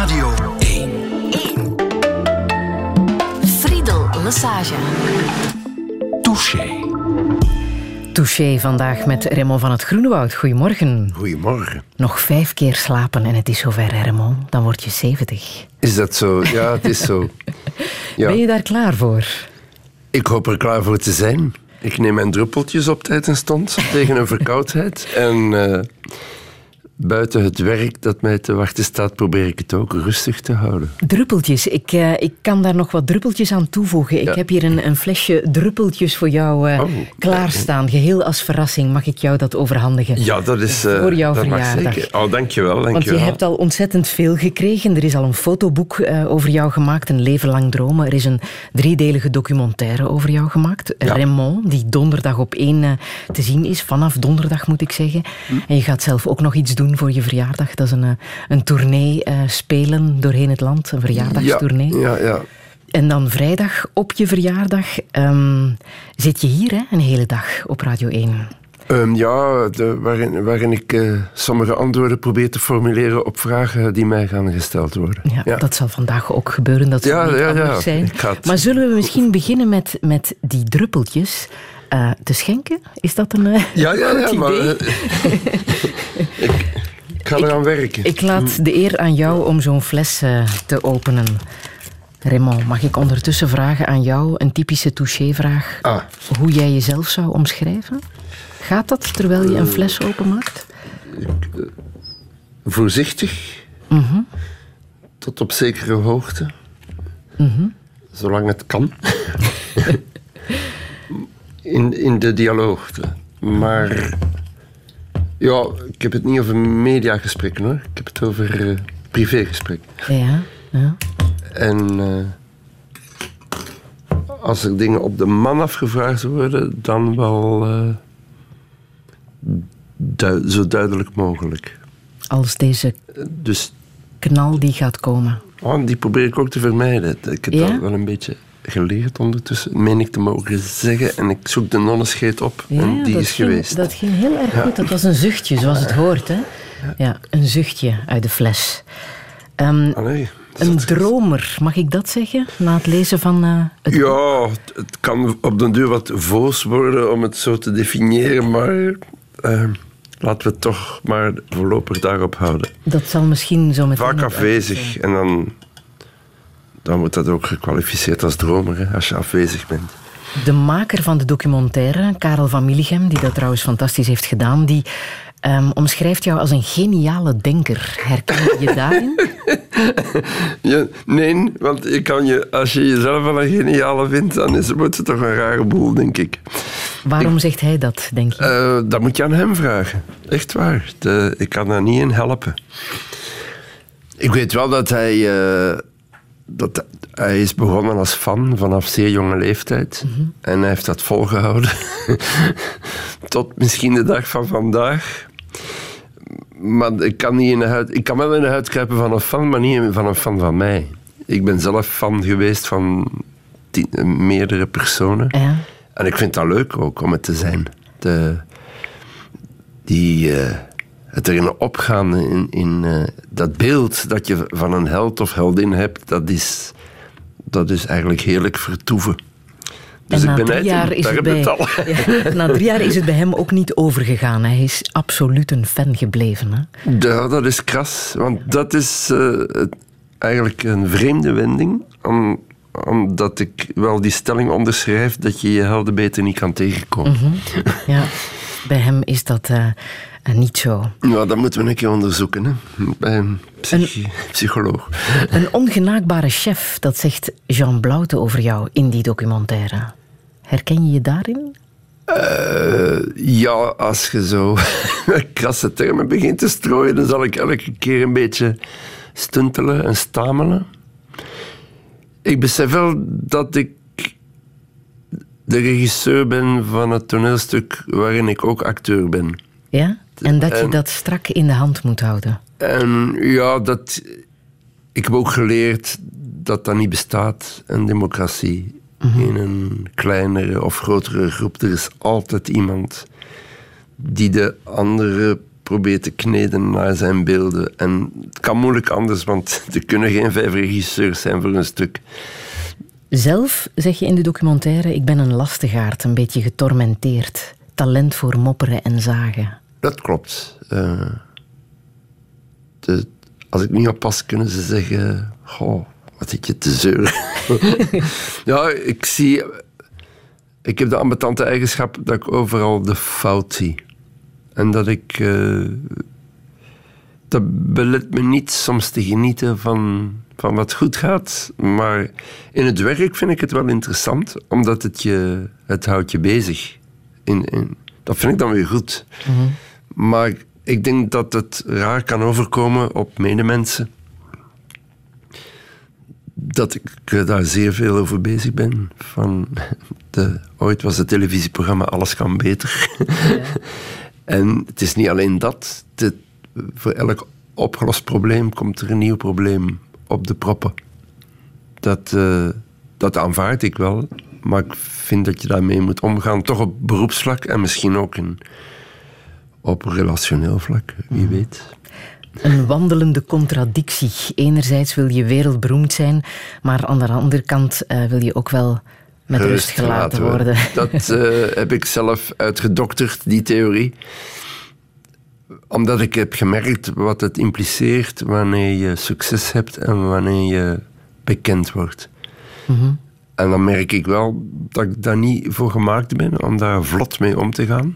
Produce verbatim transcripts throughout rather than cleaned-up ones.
Radio één. Friedel Lesage. Touché. Touché vandaag met Raymond van het Groenewoud. Goedemorgen. Goedemorgen. Nog vijf keer slapen en het is zover, Raymond. Dan word je zeventig. Is dat zo? Ja, het is zo. Ja. Ben je daar klaar voor? Ik hoop er klaar voor te zijn. Ik neem mijn druppeltjes op tijd en stond tegen een verkoudheid. En uh, buiten het werk dat mij te wachten staat, probeer ik het ook rustig te houden. Druppeltjes. Ik, uh, ik kan daar nog wat druppeltjes aan toevoegen. Ik Ja. heb hier een, een flesje druppeltjes voor jou uh, Oh, klaarstaan. Geheel als verrassing mag ik jou dat overhandigen. Ja, dat is... Uh, Voor jouw dat mag verjaardag. zeker. Oh, dankjewel, dankjewel. Want je hebt al ontzettend veel gekregen. Er is al een fotoboek uh, over jou gemaakt, Een leven lang dromen. Er is een driedelige documentaire over jou gemaakt. Ja. Raymond, die donderdag op één uh, te zien is. Vanaf donderdag, moet ik zeggen. Hm. En je gaat zelf ook nog iets doen voor je verjaardag. Dat is een, uh, een tournee uh, spelen doorheen het land. Een verjaardagstournee. Ja, ja, ja. En dan vrijdag op je verjaardag um, zit je hier, hè, een hele dag op Radio één. Um, ja, de, waarin, waarin ik uh, sommige antwoorden probeer te formuleren op vragen die mij gaan gesteld worden. Ja, Ja. dat zal vandaag ook gebeuren, dat zal Ja, niet ja, anders ja. zijn. Ik ga het- Maar zullen we misschien beginnen met, met die druppeltjes uh, te schenken? Is dat een uh, Ja, ja, ja, goed maar... idee? uh, ik, ik ga eraan werken. Ik laat de eer aan jou om zo'n fles uh, te openen. Raymond, mag ik ondertussen vragen aan jou een typische touché-vraag? Ah. Hoe jij jezelf zou omschrijven? Gaat dat terwijl je een fles openmaakt? Voorzichtig, Mm-hmm. tot op zekere hoogte, Mm-hmm. zolang het kan. in, in de dialoog. Maar ja, ik heb het niet over mediagesprekken hoor. Ik heb het over uh, privégesprekken. Ja, ja. En uh, als er dingen op de man afgevraagd worden, dan wel uh, du- zo duidelijk mogelijk. Als deze Dus knal die gaat komen. oh, die probeer ik ook te vermijden. Ik heb Ja? dat wel een beetje geleerd ondertussen, meen ik te mogen zeggen. En ik zoek de nonnenscheet op Ja, en die dat is ging, geweest. Dat ging heel erg goed. Dat was een zuchtje, zoals het hoort. Hè? Ja, een zuchtje uit de fles. Um, Allee, een dat- dromer, mag ik dat zeggen? Na het lezen van uh, het boek? Ja, het- het kan op den duur wat voos worden om het zo te definiëren, maar uh, laten we het toch maar voorlopig daarop houden. Dat zal misschien zo meteen... Vaak nog afwezig uit zijn. en dan, dan wordt dat ook gekwalificeerd als dromer, hè, als je afwezig bent. De maker van de documentaire, Karel van Millichem, die dat trouwens fantastisch heeft gedaan, die um, omschrijft jou als een geniale denker. Herken je je daarin? Ja, nee, want je kan je, als je jezelf wel een geniale vindt, dan is, wordt het toch een rare boel, denk ik. Waarom zegt hij dat, denk je? Uh, dat moet je aan hem vragen. Echt waar. De, ik kan daar niet in helpen. Ik weet wel dat hij... Uh, dat hij is begonnen als fan vanaf zeer jonge leeftijd. Mm-hmm. En hij heeft dat volgehouden. Tot misschien de dag van vandaag. Maar ik kan, niet in de huid, ik kan wel in de huid kruipen van een fan, maar niet van een fan van mij. Ik ben zelf fan geweest van die, meerdere personen. Ja. En ik vind dat leuk ook om het te zijn. De, die, uh, het erin opgaan in, in uh, dat beeld dat je van een held of heldin hebt, dat is, dat is eigenlijk heerlijk vertoeven. Dus en ik na ben drie, jaar is het bij, ja, na drie jaar is het bij hem ook niet overgegaan. Hij is absoluut een fan gebleven. Hè? Ja, dat is kras. Want dat is uh, eigenlijk een vreemde wending. Om, omdat ik wel die stelling onderschrijf dat je je helden beter niet kan tegenkomen. Mm-hmm. Ja, bij hem is dat uh, uh, niet zo. Ja, dat moeten we een keer onderzoeken. Hè? Bij een, psych- een psycholoog. Een ongenaakbare chef, dat zegt Jean Blaute over jou in die documentaire. Herken je je daarin? Uh, ja, als je zo krasse termen begint te strooien, dan zal ik elke keer een beetje stuntelen en stamelen. Ik besef wel dat ik de regisseur ben van het toneelstuk waarin ik ook acteur ben. Ja? En dat je en, dat strak in de hand moet houden. En ja, dat... Ik heb ook geleerd dat dat niet bestaat, een democratie. Mm-hmm. In een kleinere of grotere groep. Er is altijd iemand die de andere probeert te kneden naar zijn beelden. En het kan moeilijk anders, want er kunnen geen vijf regisseurs zijn voor een stuk. Zelf zeg je in de documentaire, ik ben een lastigaard, een beetje getormenteerd. Talent voor mopperen en zagen. Dat klopt. Uh, de, als ik niet oppas, kunnen ze zeggen... Goh, wat zit je te zeuren. Ja, ik zie... Ik heb de ambetante eigenschap dat ik overal de fout zie. En dat ik... Uh, dat belet me niet soms te genieten van, van wat goed gaat. Maar in het werk vind ik het wel interessant, omdat het, je, het houdt je bezig. In, in, dat vind ik dan weer goed. Mm-hmm. Maar ik denk dat het raar kan overkomen op medemensen. Dat ik daar zeer veel over bezig ben. Van de, ooit was het televisieprogramma Alles kan beter. Ja. En het is niet alleen dat. De, voor elk opgelost probleem komt er een nieuw probleem op de proppen. Dat, uh, dat aanvaard ik wel. Maar ik vind dat je daarmee moet omgaan. Toch op beroepsvlak en misschien ook in, op relationeel vlak. Wie weet. Een wandelende contradictie. Enerzijds wil je wereldberoemd zijn, maar aan de andere kant uh, wil je ook wel met rust gelaten worden. Dat uh, heb ik zelf uitgedokterd, die theorie. Omdat ik heb gemerkt wat het impliceert wanneer je succes hebt en wanneer je bekend wordt. Mm-hmm. En dan merk ik wel dat ik daar niet voor gemaakt ben om daar vlot mee om te gaan.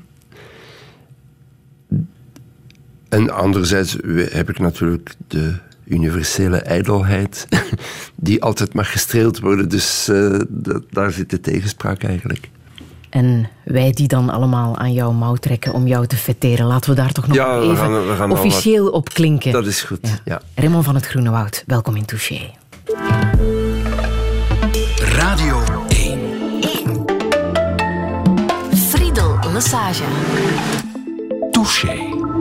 En anderzijds heb ik natuurlijk de universele ijdelheid die altijd mag gestreeld worden. Dus uh, d- daar zit de tegenspraak eigenlijk. En wij die dan allemaal aan jouw mouw trekken om jou te fetteren. Laten we daar toch nog ja, even we gaan, we gaan officieel wat... op klinken. Dat is goed, ja. ja. Raymond van het Groene Woud, welkom in Touché. Radio één. Friedel Lesage. Touché.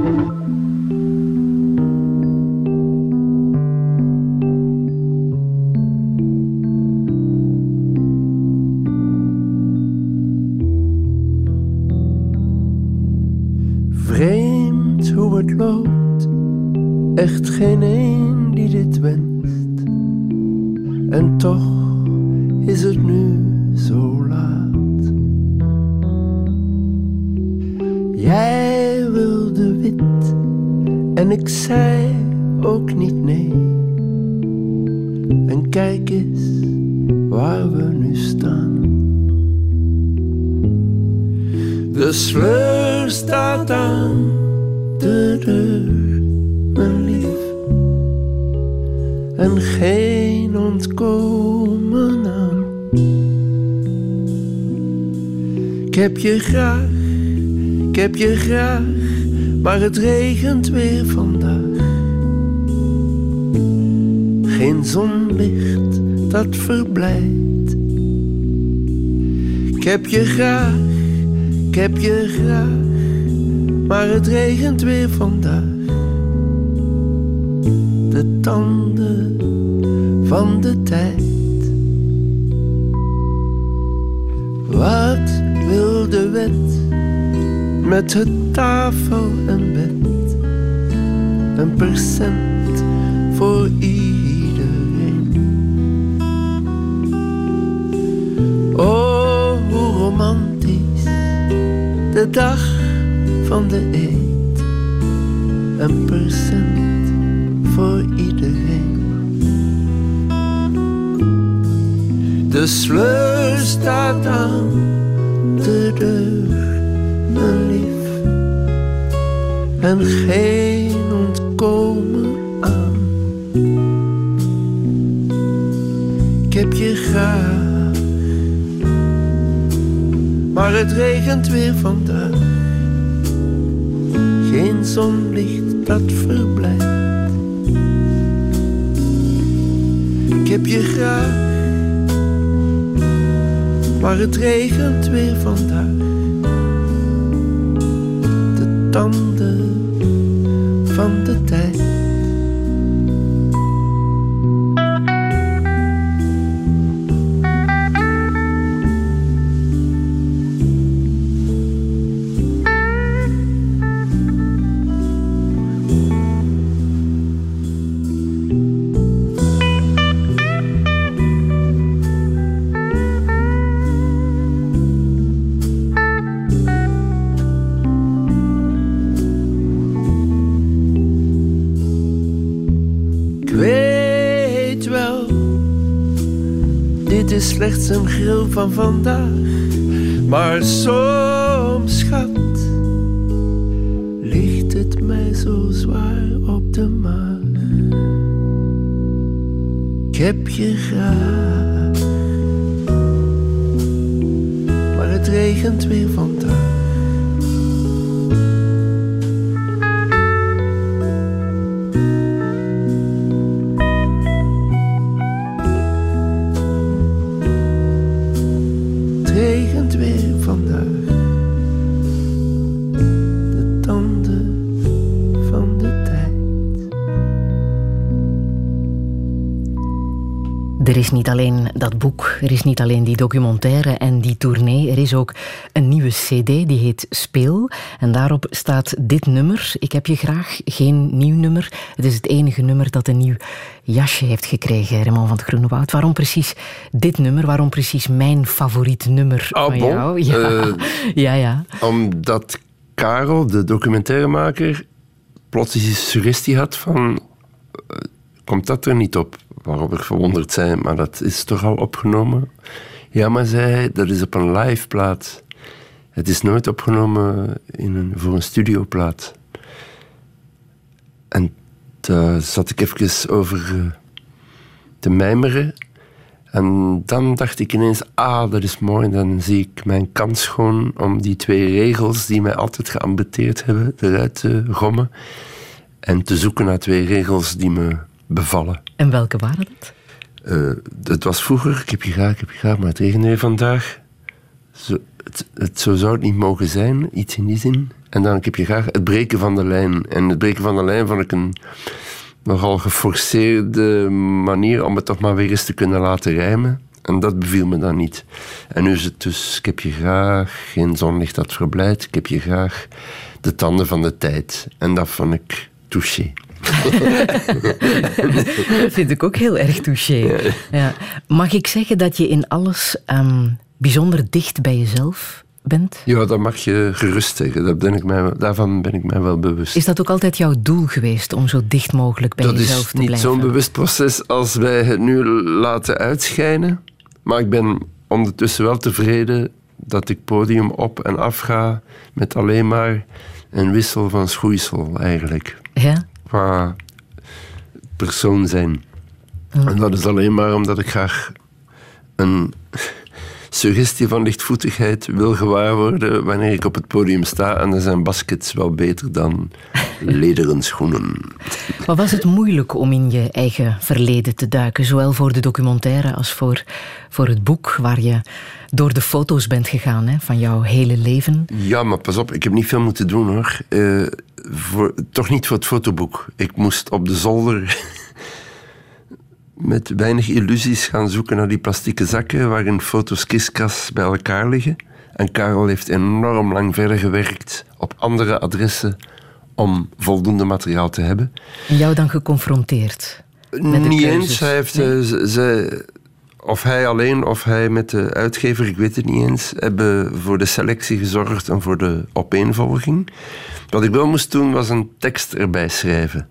Vreemd hoe het loopt, echt geen een die dit wenst. En toch is het nu zo laat. Jij wilde wit en ik zei ook niet nee. En kijk eens waar we nu staan. De sleur staat aan de deur, mijn lief. En geen ontkomen aan. Ik heb je graag, ik heb je graag, maar het regent weer vandaag. Geen zonlicht dat verblijdt. Ik heb je graag, ik heb je graag, maar het regent weer vandaag. De tanden van de tijd. Wat wil de wet met het tafel en bed? Een percent voor iedereen. Oh, hoe romantisch de dag van de eed. Een percent voor iedereen. De sleur staat aan de deur, mijn lief. En geen ontkomen aan. Ik heb je graag, maar het regent weer vandaag. Geen zonlicht dat verblijdt. Ik heb je graag, maar het regent weer vandaag. De tanden van de tijd. is slechts een gril van vandaag. Maar soms, schat, ligt het mij zo zwaar op de maag. Ik heb je graag, maar het regent weer vandaag. Het regent weer vandaag. De tanden van de tijd. Er is niet alleen dat boek, er is niet alleen die documentaire en die tournee. Er is ook een nieuwe cd, die heet Speel. En daarop staat dit nummer. Ik heb je graag, geen nieuw nummer. Het is het enige nummer dat een nieuw jasje heeft gekregen, Raymond van het Groenewoud. Waarom precies dit nummer? Waarom precies mijn favoriet nummer Ah, van bon? jou? Ja. Uh, ja, ja. Omdat Karel, de documentairemaker, plots een suggestie had van... Uh, komt dat er niet op? Waarop ik verwonderd zei, maar dat is toch al opgenomen? Ja, maar zei hij, dat is op een live plaat. Het is nooit opgenomen in een, voor een studioplaat. En daar zat ik even over uh, te mijmeren. En dan dacht ik ineens, ah, dat is mooi. Dan zie ik mijn kans gewoon om die twee regels die mij altijd geambeteerd hebben, eruit te gommen. En te zoeken naar twee regels die me bevallen. En welke waren dat? Uh, het was vroeger, ik heb je graag, ik heb je graag, maar het regent weer vandaag. Zo, het, het, zo zou het niet mogen zijn, iets in die zin. En dan ik heb je graag het breken van de lijn. En het breken van de lijn vond ik een nogal geforceerde manier om het toch maar weer eens te kunnen laten rijmen. En dat beviel me dan niet. En nu is het dus, ik heb je graag, geen zonlicht dat verblijdt. Ik heb je graag, de tanden van de tijd. En dat vond ik touché. Dat vind ik ook heel erg touché. Ja. Ja. Mag ik zeggen dat je in alles um, bijzonder dicht bij jezelf bent? Ja, dat mag je gerust zeggen. Dat ben ik mij, daarvan ben ik mij wel bewust. Is dat ook altijd jouw doel geweest, om zo dicht mogelijk bij dat jezelf te blijven? Dat is niet zo'n bewust proces als wij het nu laten uitschijnen. Maar ik ben ondertussen wel tevreden dat ik podium op en af ga met alleen maar een wissel van schoeisel, eigenlijk. Ja? Qua persoon zijn. Oh. En dat is alleen maar omdat ik graag een suggestie van lichtvoetigheid wil gewaar worden wanneer ik op het podium sta. En dan zijn baskets wel beter dan lederen schoenen. Maar was het moeilijk om in je eigen verleden te duiken? Zowel voor de documentaire als voor, voor het boek, waar je door de foto's bent gegaan, hè, van jouw hele leven. Ja, maar pas op, ik heb niet veel moeten doen, hoor. Uh, voor, toch niet voor het fotoboek. Ik moest op de zolder met weinig illusies gaan zoeken naar die plastieke zakken waarin foto's kriskras bij elkaar liggen. En Karel heeft enorm lang verder gewerkt op andere adressen om voldoende materiaal te hebben. En jou dan geconfronteerd met de Niet keuzes? eens. Hij heeft, nee? ze, ze, of hij alleen of hij met de uitgever, ik weet het niet eens, hebben voor de selectie gezorgd en voor de opeenvolging. Wat ik wel moest doen, was een tekst erbij schrijven.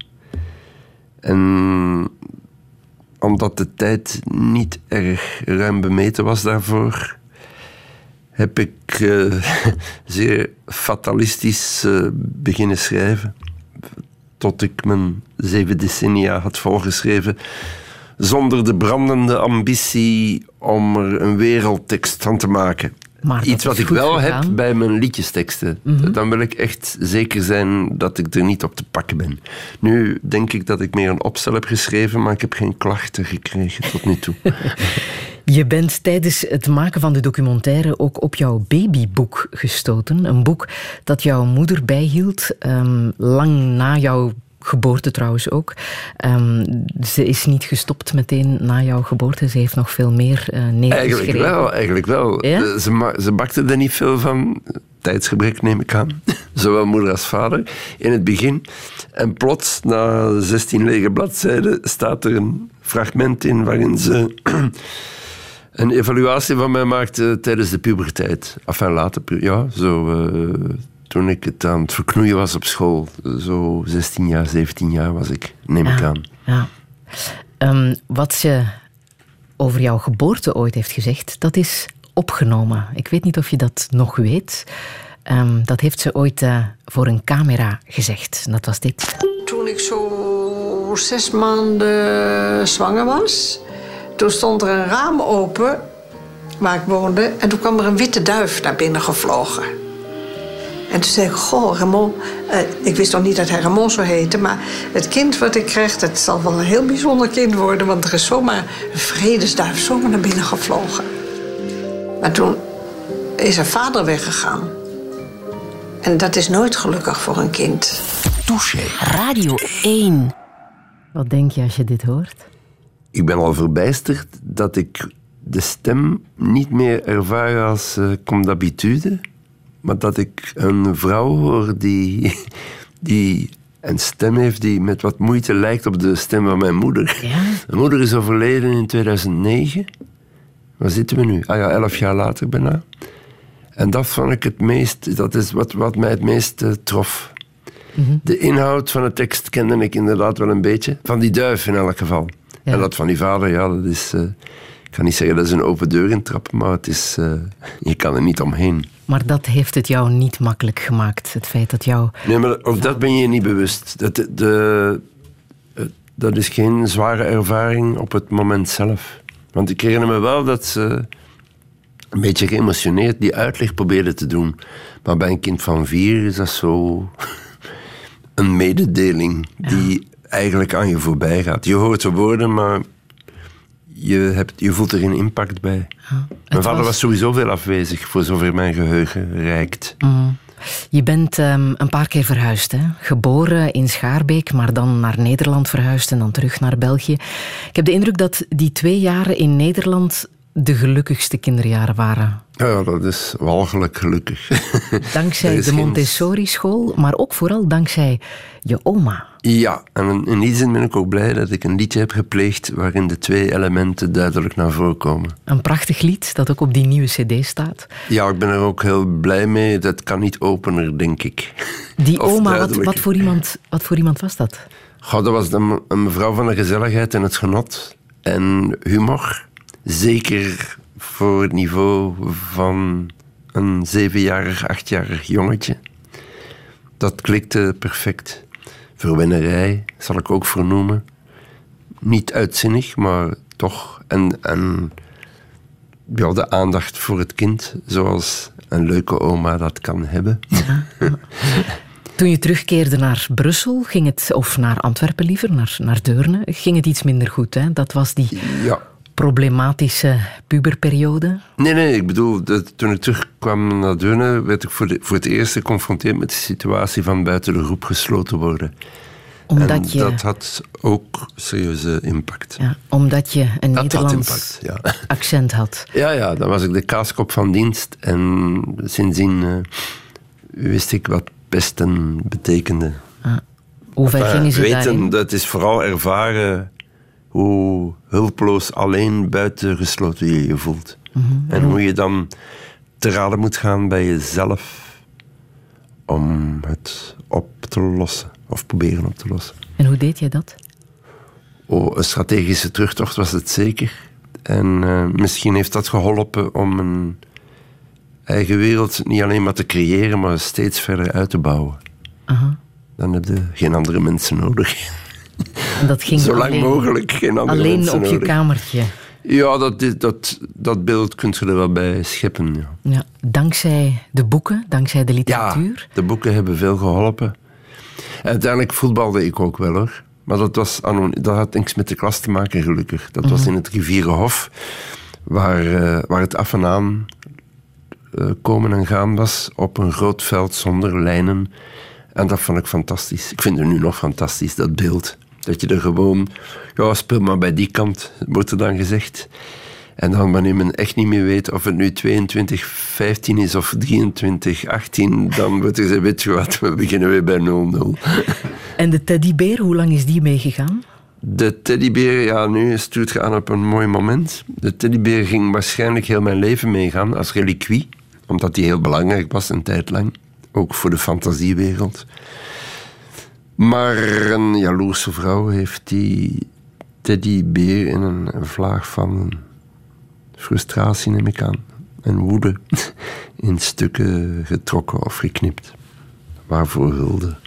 En omdat de tijd niet erg ruim bemeten was daarvoor, heb ik uh, zeer fatalistisch uh, beginnen schrijven. Tot ik mijn zeven decennia had volgeschreven, zonder de brandende ambitie om er een wereldtekst van te maken. Iets wat ik wel gegaan. heb bij mijn liedjesteksten. Mm-hmm. Dan wil ik echt zeker zijn dat ik er niet op te pakken ben. Nu denk ik dat ik meer een opstel heb geschreven, maar ik heb geen klachten gekregen tot nu toe. Je bent tijdens het maken van de documentaire ook op jouw babyboek gestoten. Een boek dat jouw moeder bijhield, um, lang na jouw geboorte trouwens ook. Um, ze is niet gestopt meteen na jouw geboorte. Ze heeft nog veel meer uh, neergeschreven. Eigenlijk wel, eigenlijk wel. Ja? Ze, ma- ze bakte er niet veel van. Tijdsgebrek neem ik aan. Zowel moeder als vader. In het begin. En plots, na zestien lege bladzijden, staat er een fragment in waarin ze een evaluatie van mij maakte tijdens de puberteit. Enfin, later, ja, zo... Uh, toen ik het aan het verknoeien was op school. Zo zestien jaar, zeventien jaar was ik, neem ik ja, aan. Ja. Um, wat ze over jouw geboorte ooit heeft gezegd, dat is opgenomen. Ik weet niet of je dat nog weet. Um, dat heeft ze ooit uh, voor een camera gezegd. En dat was dit. Toen ik zo zes maanden zwanger was, toen stond er een raam open waar ik woonde. En toen kwam er een witte duif naar binnen gevlogen. En toen zei ik, goh, Ramon... Uh, ik wist nog niet dat hij Ramon zou heten, maar het kind wat ik krijg, dat zal wel een heel bijzonder kind worden, want er is zomaar een vredesduif zomaar naar binnen gevlogen. Maar toen is haar vader weggegaan. En dat is nooit gelukkig voor een kind. Touché. Radio één. Wat denk je als je dit hoort? Ik ben al verbijsterd dat ik de stem niet meer ervaar als uh, comme d'habitude, maar dat ik een vrouw hoor die, die een stem heeft die met wat moeite lijkt op de stem van mijn moeder. Ja? Mijn moeder is overleden in tweeduizend negen. Waar zitten we nu? Ah ja, elf jaar later bijna. En dat vond ik het meest, dat is wat, wat mij het meest uh, trof. Mm-hmm. De inhoud van de tekst kende ik inderdaad wel een beetje. Van die duif in elk geval. Ja. En dat van die vader, ja, dat is... Uh, ik kan niet zeggen dat is een open deur intrappen, maar het is, uh, je kan er niet omheen. Maar dat heeft het jou niet makkelijk gemaakt, het feit dat jou... Nee, maar of dat ben je niet bewust. Dat, de, de, dat is geen zware ervaring op het moment zelf. Want ik herinner me wel dat ze een beetje geëmotioneerd die uitleg probeerde te doen. Maar bij een kind van vier is dat zo een mededeling die ja. eigenlijk aan je voorbij gaat. Je hoort de woorden, maar je, hebt, je voelt er geen impact bij. Ja, mijn vader was... was sowieso veel afwezig, voor zover mijn geheugen reikt. Mm. Je bent um, een paar keer verhuisd, hè? Geboren in Schaarbeek, maar dan naar Nederland verhuisd en dan terug naar België. Ik heb de indruk dat die twee jaren in Nederland de gelukkigste kinderjaren waren. Ja, dat is walgelijk gelukkig. Dankzij de Montessori-school, maar ook vooral dankzij je oma. Ja, en in die zin ben ik ook blij dat ik een liedje heb gepleegd waarin de twee elementen duidelijk naar voren komen. Een prachtig lied dat ook op die nieuwe cd staat. Ja, ik ben er ook heel blij mee. Dat kan niet opener, denk ik. Die oma, wat, wat, voor iemand, wat voor iemand was dat? Goh, dat was een, een mevrouw van de gezelligheid en het genot. En humor. Zeker voor het niveau van een zevenjarig, achtjarig jongetje. Dat klikte perfect. Verwennerij zal ik ook vernoemen. Niet uitzinnig, maar toch. En, en ja, de aandacht voor het kind, zoals een leuke oma dat kan hebben. Ja. Toen je terugkeerde naar Brussel, ging het, of naar Antwerpen liever, naar, naar Deurne, ging het iets minder goed, hè? Dat was die... Ja. problematische puberperiode? Nee, nee, ik bedoel, dat, toen ik terugkwam naar Deurne, werd ik voor, de, voor het eerst geconfronteerd met de situatie van buiten de groep gesloten worden. Omdat en je... dat had ook serieuze impact. Ja, omdat je een dat Nederlands had impact, ja. accent had. Ja, ja, dan was ik de kaaskop van dienst en sindsdien uh, wist ik wat pesten betekende. Ah. Hoe ver gingen ze weten, daarin? Dat is vooral ervaren hoe hulpeloos alleen buitengesloten je je voelt. Mm-hmm. En hoe je dan te raden moet gaan bij jezelf om het op te lossen. Of proberen op te lossen. En hoe deed jij dat? Oh, een strategische terugtocht was het zeker. En uh, misschien heeft dat geholpen om een eigen wereld niet alleen maar te creëren, maar steeds verder uit te bouwen. Uh-huh. Dan heb je geen andere mensen nodig. En dat ging zo lang alleen, mogelijk geen andere alleen mensen op nodig. Je kamertje. Ja, dat, dat, dat beeld kun je er wel bij scheppen. Ja. Ja, dankzij de boeken, dankzij de literatuur. Ja, de boeken hebben veel geholpen. En uiteindelijk voetbalde ik ook wel, hoor. Maar dat, was, dat had niks met de klas te maken, gelukkig. Dat mm-hmm. was in het Rivierenhof, waar, uh, waar het af en aan uh, komen en gaan was, op een groot veld zonder lijnen. En dat vond ik fantastisch. Ik vind het nu nog fantastisch, dat beeld. Dat je er gewoon... Ja, speel maar bij die kant, wordt er dan gezegd. En dan wanneer men echt niet meer weet of het nu tweeëntwintig vijftien is of drieëntwintig achttien, dan wordt er gezegd, weet je wat, we beginnen weer bij nul nul. En de teddybeer, hoe lang is die meegegaan? De teddybeer, ja, nu stuurt je aan op een mooi moment. De teddybeer ging waarschijnlijk heel mijn leven meegaan als reliquie, omdat die heel belangrijk was een tijd lang. Ook voor de fantasiewereld. Maar een jaloerse vrouw heeft die teddybeer in een vlaag van frustratie neem ik aan, en woede in stukken getrokken of geknipt. Waarvoor hulde?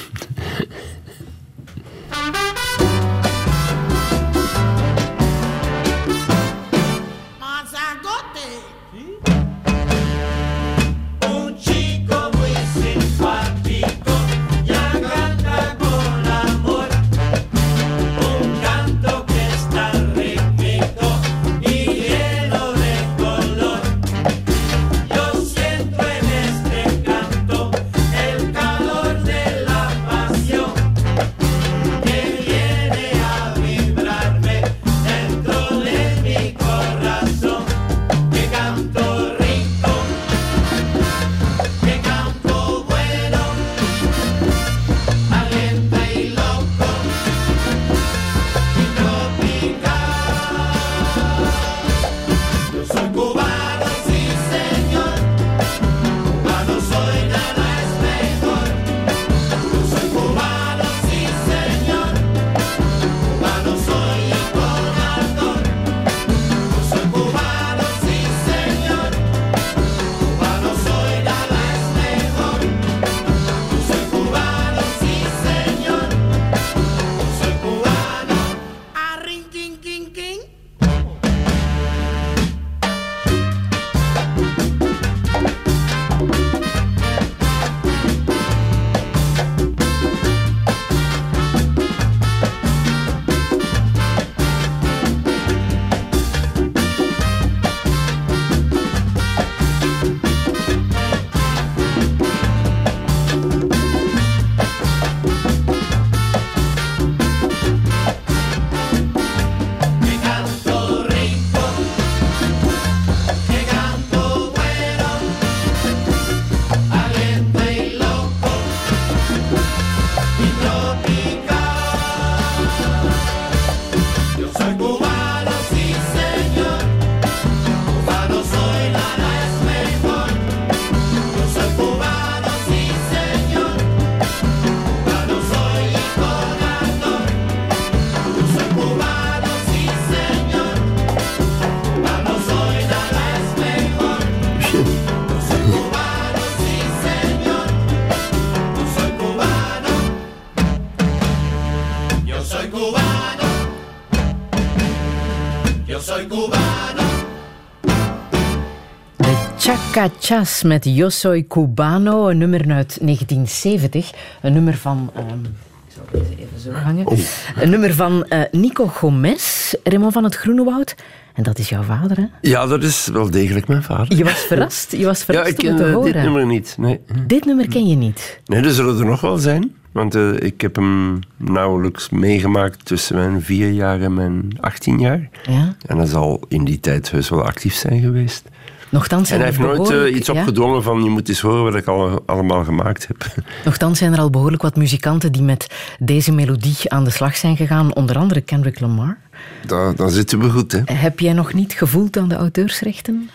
Chacachas met Yo Soy Cubano, een nummer uit negentien zeventig. Een nummer van... Um, ik zal deze even zo hangen. Oh. Een nummer van uh, Nico Gomez, Raymond van het Groenewoud. En dat is jouw vader, hè? Ja, dat is wel degelijk mijn vader. Je was verrast? Je was verrast ja, ik om het te ken horen. dit nummer niet. Nee. Dit nummer ken je niet? Nee, er zullen er nog wel zijn. Want uh, ik heb hem nauwelijks meegemaakt tussen mijn vier jaar en mijn achttien jaar. Ja? En hij zal in die tijd heus wel actief zijn geweest. Nochtans zijn en hij heeft nooit uh, iets ja? opgedrongen van je moet eens horen wat ik al, allemaal gemaakt heb. Nochtans zijn er al behoorlijk wat muzikanten die met deze melodie aan de slag zijn gegaan. Onder andere Kendrick Lamar. Da, dan zitten we goed, hè. Heb jij nog niet gevoeld aan de auteursrechten?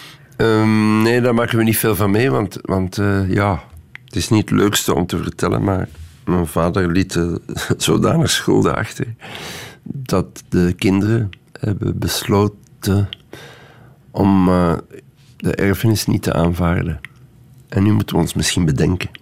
Um, nee, daar maken we niet veel van mee. Want, want uh, ja, het is niet het leukste om te vertellen, maar mijn vader liet uh, zodanig schulden achter dat de kinderen hebben besloten om uh, de erfenis niet te aanvaarden. En nu moeten we ons misschien bedenken.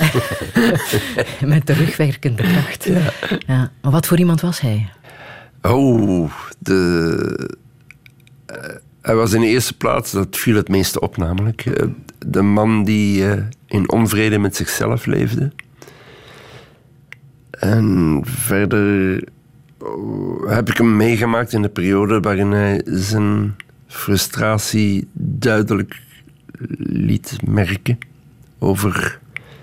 Met terugwerkende kracht. Ja. Ja. Maar wat voor iemand was hij? Oh, de... Uh, hij was in de eerste plaats, dat viel het meeste op namelijk, uh, de man die uh, in onvrede met zichzelf leefde. En verder uh, heb ik hem meegemaakt in de periode waarin hij zijn frustratie duidelijk liet merken over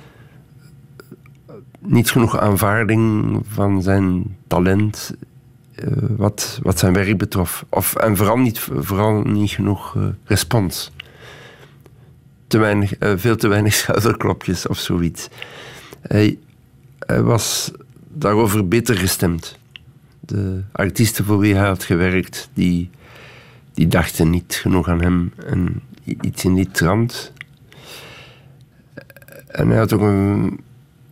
niet genoeg aanvaarding van zijn talent, uh, wat, wat zijn werk betrof. Of, en vooral niet, vooral niet genoeg uh, respons. Te weinig, uh, veel te weinig schouderklopjes of zoiets. Hij, hij was daarover bitter gestemd. De artiesten voor wie hij had gewerkt, die, die dachten niet genoeg aan hem. En iets in die trant. En hij had ook een,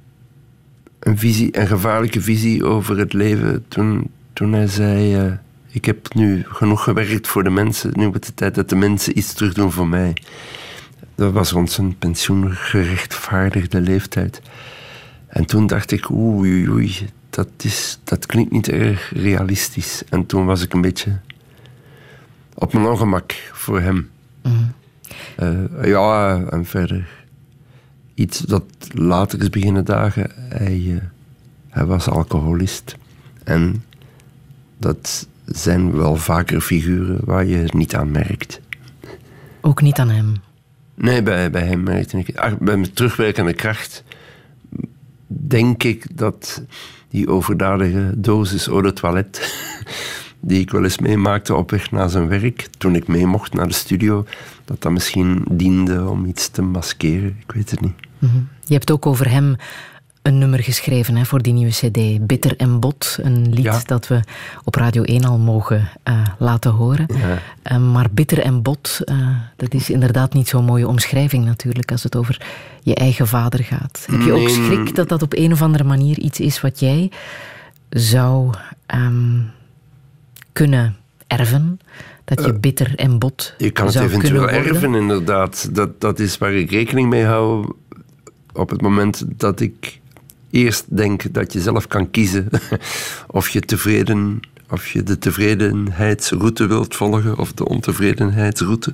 een visie, een gevaarlijke visie over het leven toen, toen hij zei, uh, ik heb nu genoeg gewerkt voor de mensen. Nu wordt het tijd dat de mensen iets terugdoen voor mij. Dat was rond zijn pensioengerechtvaardigde leeftijd. En toen dacht ik, oei, oei, dat, is, dat klinkt niet erg realistisch. En toen was ik een beetje op mijn ongemak voor hem. Mm. Uh, ja, en verder iets dat later is beginnen dagen. Hij, uh, hij was alcoholist. En dat zijn wel vaker figuren waar je het niet aan merkt. Ook niet aan hem? Nee, bij, bij hem merkte ik... Ach, bij mijn terugwerkende kracht denk ik dat die overdadige dosis eau de toilette die ik wel eens meemaakte op weg naar zijn werk, toen ik mee mocht naar de studio, dat dat misschien diende om iets te maskeren. Ik weet het niet. Mm-hmm. Je hebt ook over hem een nummer geschreven, hè, voor die nieuwe cd. Bitter en Bot, een lied ja. dat we op Radio één al mogen uh, laten horen. Ja. Uh, maar Bitter en Bot, uh, dat is inderdaad niet zo'n mooie omschrijving natuurlijk, als het over je eigen vader gaat. Heb je nee. ook schrik dat dat op een of andere manier iets is wat jij zou um, kunnen erven? Dat je bitter en bot Je kan het zou eventueel kunnen erven, inderdaad. Dat, dat is waar ik rekening mee hou op het moment dat ik eerst denk dat je zelf kan kiezen of je tevreden, of je de tevredenheidsroute wilt volgen of de ontevredenheidsroute.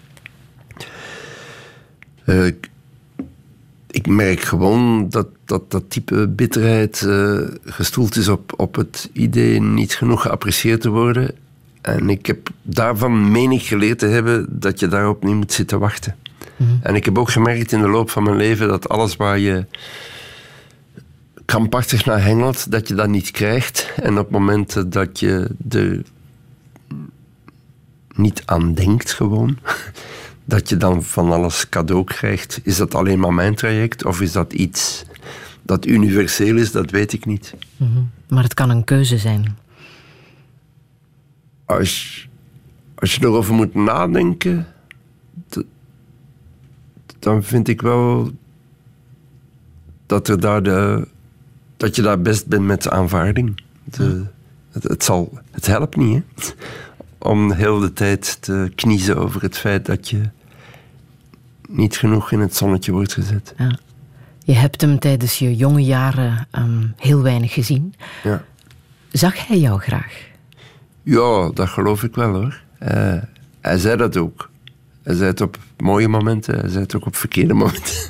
Uh, ik merk gewoon dat dat, dat type bitterheid uh, gestoeld is op, op het idee niet genoeg geapprecieerd te worden. En ik heb daarvan menig geleerd te hebben dat je daarop niet moet zitten wachten. Mm-hmm. En ik heb ook gemerkt in de loop van mijn leven dat alles waar je krampachtig naar hengelt, dat je dat niet krijgt. En op momenten dat je er niet aan denkt gewoon, dat je dan van alles cadeau krijgt. Is dat alleen maar mijn traject of is dat iets dat universeel is? Dat weet ik niet. Mm-hmm. Maar het kan een keuze zijn. Als, als je erover moet nadenken, d- dan vind ik wel dat, er daar de, dat je daar best bent met de aanvaarding. De, het, het, zal, het helpt niet, hè? Om de hele tijd te kniezen over het feit dat je niet genoeg in het zonnetje wordt gezet. Ja. Je hebt hem tijdens je jonge jaren um, heel weinig gezien. Ja. Zag hij jou graag? Ja, dat geloof ik wel, hoor. Uh, hij zei dat ook. Hij zei het op mooie momenten, hij zei het ook op verkeerde momenten.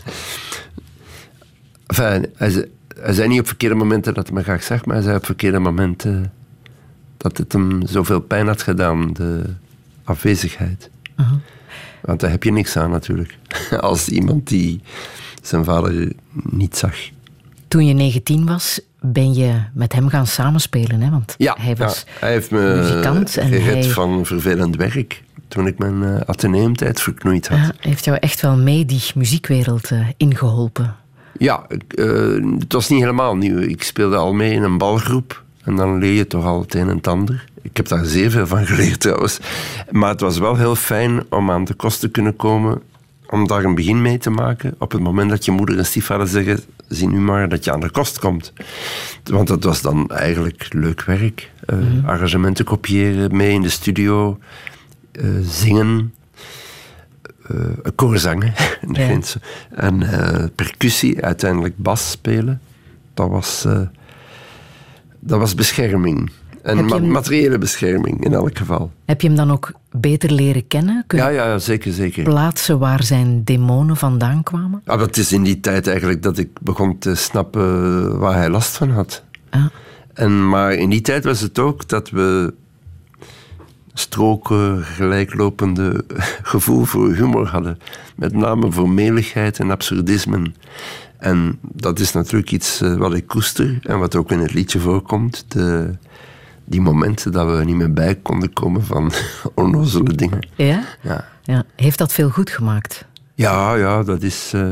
Enfin, hij zei, hij zei niet op verkeerde momenten dat hij me graag zag, maar hij zei op verkeerde momenten dat het hem zoveel pijn had gedaan, de afwezigheid. Uh-huh. Want daar heb je niks aan natuurlijk. Als iemand die zijn vader niet zag. Toen je negentien was, ben je met hem gaan samenspelen, hè? Want ja, hij was ja, hij heeft me muzikant. En gered hij... van vervelend werk toen ik mijn uh, ateneumtijd verknoeid had. Ja, hij heeft jou echt wel mee die muziekwereld uh, ingeholpen. Ja, uh, het was niet helemaal nieuw. Ik speelde al mee in een balgroep en dan leer je toch al het een en het ander. Ik heb daar zeer veel van geleerd trouwens. Maar het was wel heel fijn om aan de kost te kunnen komen, om daar een begin mee te maken. Op het moment dat je moeder en stiefvader zeggen, zie nu maar dat je aan de kost komt. Want dat was dan eigenlijk leuk werk. Uh, mm-hmm. Arrangementen kopiëren, mee in de studio, uh, zingen, uh, koorzangen ja. en uh, percussie, uiteindelijk bas spelen. Dat was, uh, dat was bescherming. En ma- hem... materiële bescherming in elk geval. Heb je hem dan ook beter leren kennen? Kun ja, ja, zeker, zeker. Plaatsen waar zijn demonen vandaan kwamen? Ja, dat is in die tijd eigenlijk dat ik begon te snappen waar hij last van had. Ah. En, maar in die tijd was het ook dat we stroken, gelijklopende gevoel voor humor hadden. Met name voor meligheid en absurdismen. En dat is natuurlijk iets wat ik koester en wat ook in het liedje voorkomt. De... Die momenten dat we niet meer bij konden komen van onnozele dingen. Ja? Ja. Ja. Heeft dat veel goed gemaakt? Ja, ja, dat is uh,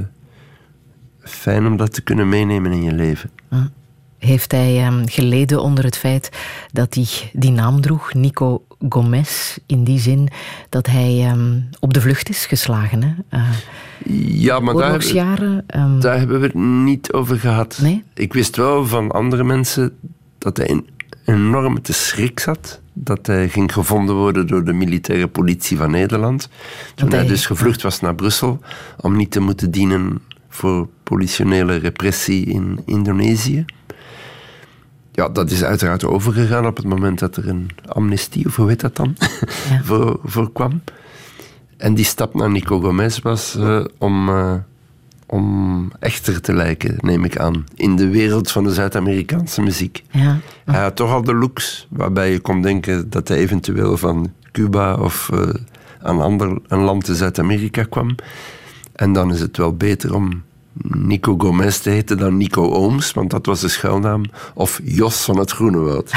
fijn om dat te kunnen meenemen in je leven. Ah. Heeft hij um, geleden onder het feit dat hij die naam droeg, Nico Gomez, in die zin dat hij um, op de vlucht is geslagen? Hè? Uh, ja, maar daar hebben, um... daar hebben we het niet over gehad. Nee? Ik wist wel van andere mensen dat hij in enorm te schrik zat dat hij ging gevonden worden door de militaire politie van Nederland. Toen hij dus gevlucht was naar Brussel om niet te moeten dienen voor politionele repressie in Indonesië. Ja, dat is uiteraard overgegaan op het moment dat er een amnestie, of hoe heet dat dan, ja. voor, voor kwam. En die stap naar Nico Gomez was uh, om, uh, om echter te lijken, neem ik aan, in de wereld van de Zuid-Amerikaanse muziek. Ja. Hij had toch al de looks waarbij je kon denken dat hij eventueel van Cuba of uh, een ander een land in Zuid-Amerika kwam. En dan is het wel beter om Nico Gomez te heten dan Nico Ooms, want dat was de schuilnaam. Of Jos van het Groene Woud.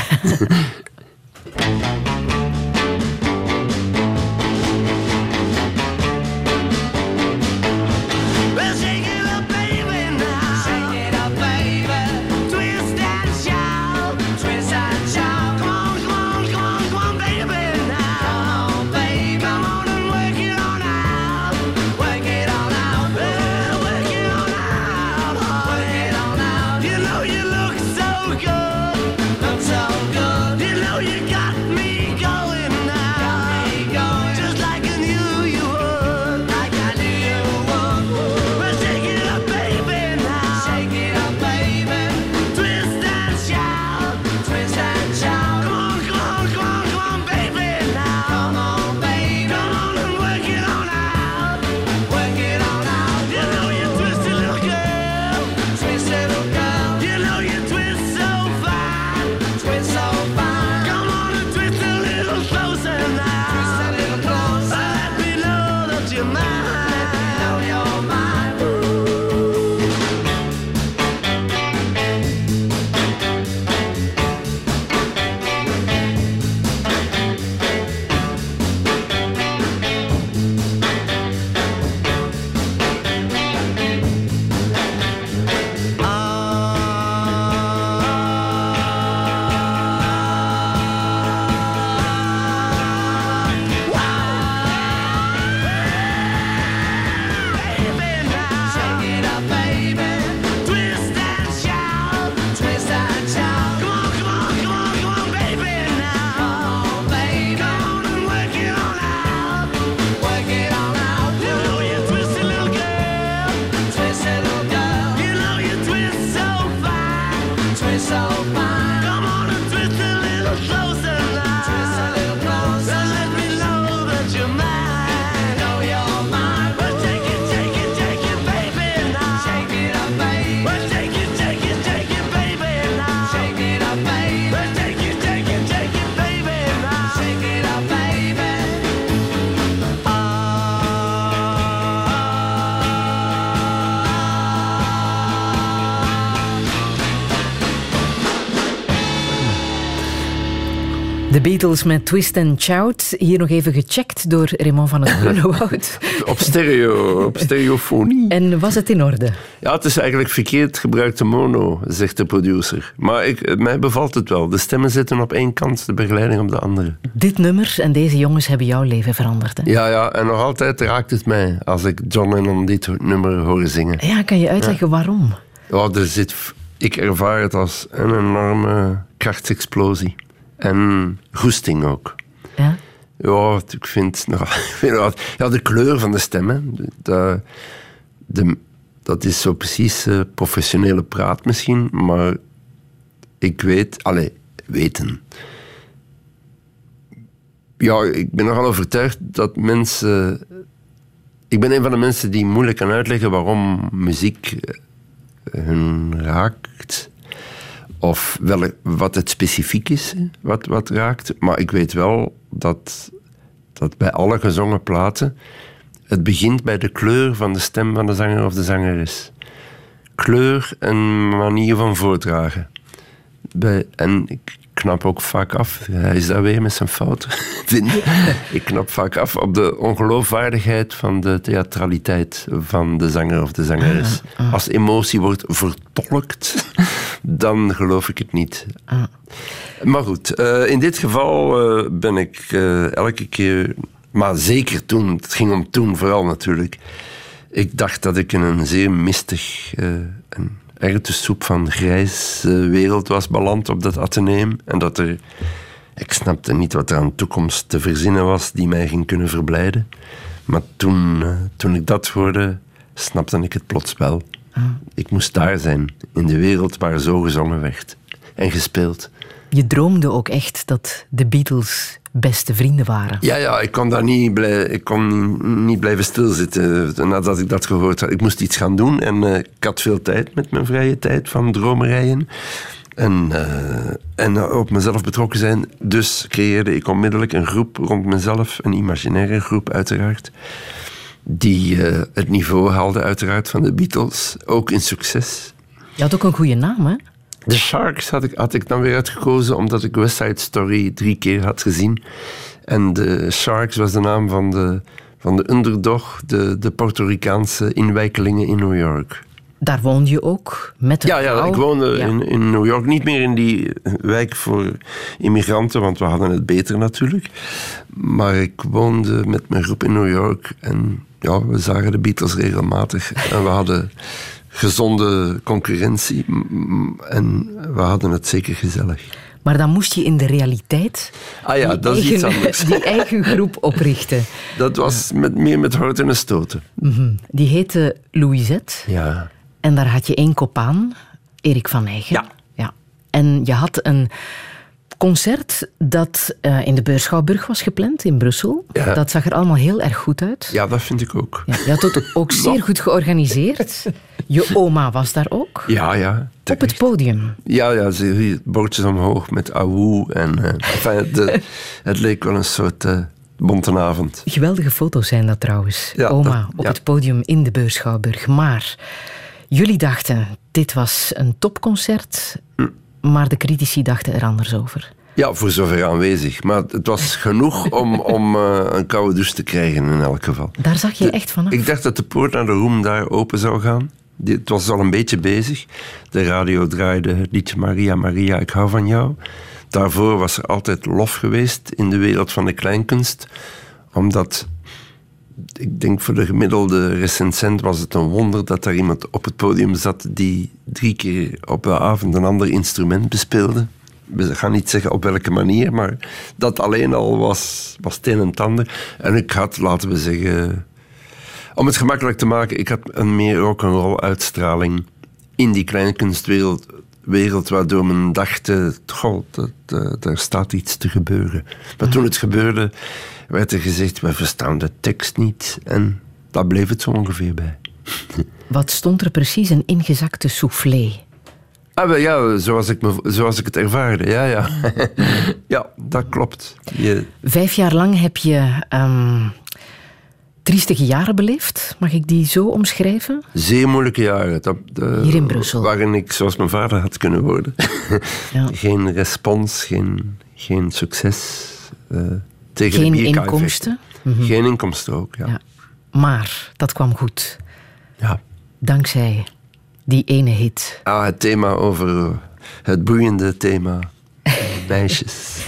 De Beatles met Twist and Shout. Hier nog even gecheckt door Raymond van het Groene Woud. Op stereo, op stereofonie. En was het in orde? Ja, het is eigenlijk verkeerd gebruikte mono, zegt de producer. Maar ik, mij bevalt het wel. De stemmen zitten op één kant, de begeleiding op de andere. Dit nummer en deze jongens hebben jouw leven veranderd, hè? Ja, ja, en nog altijd raakt het mij als ik John Lennon dit nummer hoor zingen. Ja, kan je uitleggen ja. waarom? Ja, er zit, ik ervaar het als een enorme krachtsexplosie. En goesting ook. Ja? Ja, ik vind... Nou, ja, de kleur van de stem, hè. De, de, dat is zo precies uh, professionele praat misschien, maar ik weet... Allee, weten. Ja, ik ben nogal overtuigd dat mensen... Ik ben een van de mensen die moeilijk kan uitleggen waarom muziek hun raakt... Of wel, wat het specifiek is, wat, wat raakt. Maar ik weet wel dat, dat bij alle gezongen platen... het begint bij de kleur van de stem van de zanger of de zangeres. Kleur en manier van voordragen. Bij, en ik knap ook vaak af... Hij is daar weer met zijn fouten. Ik knap vaak af op de ongeloofwaardigheid van de theatraliteit van de zanger of de zangeres. Ah, ah. Als emotie wordt vertolkt... dan geloof ik het niet. Ah. Maar goed, uh, in dit geval uh, ben ik uh, elke keer... Maar zeker toen, het ging om toen vooral natuurlijk. Ik dacht dat ik in een zeer mistig... Uh, een erwtensoep van grijs uh, wereld was beland op dat ateneum. En dat er Ik snapte niet wat er aan de toekomst te verzinnen was die mij ging kunnen verblijden. Maar toen, uh, toen ik dat hoorde, snapte ik het plots wel. Ah. Ik moest daar zijn, in de wereld waar zo gezongen werd en gespeeld. Je droomde ook echt dat de Beatles beste vrienden waren. Ja, ja, ik kon daar niet, blij, ik kon niet blijven stilzitten nadat ik dat gehoord had. Ik moest iets gaan doen en uh, ik had veel tijd met mijn vrije tijd van dromerijen. En, uh, en op mezelf betrokken zijn. Dus creëerde ik onmiddellijk een groep rond mezelf, een imaginaire groep uiteraard, die uh, het niveau haalde uiteraard van de Beatles, ook in succes. Je had ook een goede naam, hè? The Sharks had ik, had ik dan weer uitgekozen omdat ik West Side Story drie keer had gezien. En de Sharks was de naam van de, van de underdog, de, de Puerto Ricaanse inwijkelingen in New York. Daar woonde je ook met een ja, ja, vrouw? ik woonde ja. in, in New York. Niet meer in die wijk voor immigranten, want we hadden het beter natuurlijk. Maar ik woonde met mijn groep in New York. En ja, we zagen de Beatles regelmatig. En we hadden gezonde concurrentie. En we hadden het zeker gezellig. Maar dan moest je in de realiteit ah ja, die, dat is eigen, iets anders. die eigen groep oprichten. Dat was met, meer met horten en stoten. Mm-hmm. Die heette Louisette. Ja. En daar had je één kop aan, Erik van Eygen. Ja. ja. En je had een concert dat uh, in de Beurschouwburg was gepland in Brussel. Ja. Dat zag er allemaal heel erg goed uit. Ja, dat vind ik ook. Ja, je had het ook zeer goed georganiseerd. Je oma was daar ook. Ja, ja. Op het podium. Ja, ja, ze bordjes omhoog met awoe. En, uh, enfin, de, het leek wel een soort uh, bontenavond. Geweldige foto's zijn dat trouwens. Ja, oma dat, op ja. het podium in de Beurschouwburg. Maar jullie dachten, dit was een topconcert... Hm. Maar de critici dachten er anders over. Ja, voor zover aanwezig. Maar het was genoeg om, om uh, een koude douche te krijgen in elk geval. Daar zag je de, echt vanaf. Ik dacht dat de poort naar de roem daar open zou gaan. Het was al een beetje bezig. De radio draaide het liedje Maria, Maria, ik hou van jou. Daarvoor was er altijd lof geweest in de wereld van de kleinkunst. Omdat... Ik denk voor de gemiddelde recensent was het een wonder dat daar iemand op het podium zat die drie keer op de avond een ander instrument bespeelde. We gaan niet zeggen op welke manier, maar dat alleen al was, was het een en het ander. En ik had, laten we zeggen, om het gemakkelijk te maken, ik had een meer rock'n'roll uitstraling in die kleinkunstwereld, wereld, waardoor men dacht, goh, dat, dat, daar staat iets te gebeuren. Maar toen het gebeurde, werd er gezegd, we verstaan de tekst niet. En daar bleef het zo ongeveer bij. Wat stond er precies? Een ingezakte soufflé? Ah, wel, ja, zoals ik, me, zoals ik het ervaarde. Ja, ja. Ja, dat klopt. Je... Vijf jaar lang heb je um, triestige jaren beleefd. Mag ik die zo omschrijven? Zeer moeilijke jaren. Dat, uh, Hier in Brussel. Waarin ik zoals mijn vader had kunnen worden. Ja. Geen respons, geen, geen succes. Uh, tegen geen de inkomsten? Mm-hmm. Geen inkomsten ook, ja. ja. Maar dat kwam goed. Ja. Dankzij die ene hit. Ah, het thema over... Het boeiende thema. Meisjes.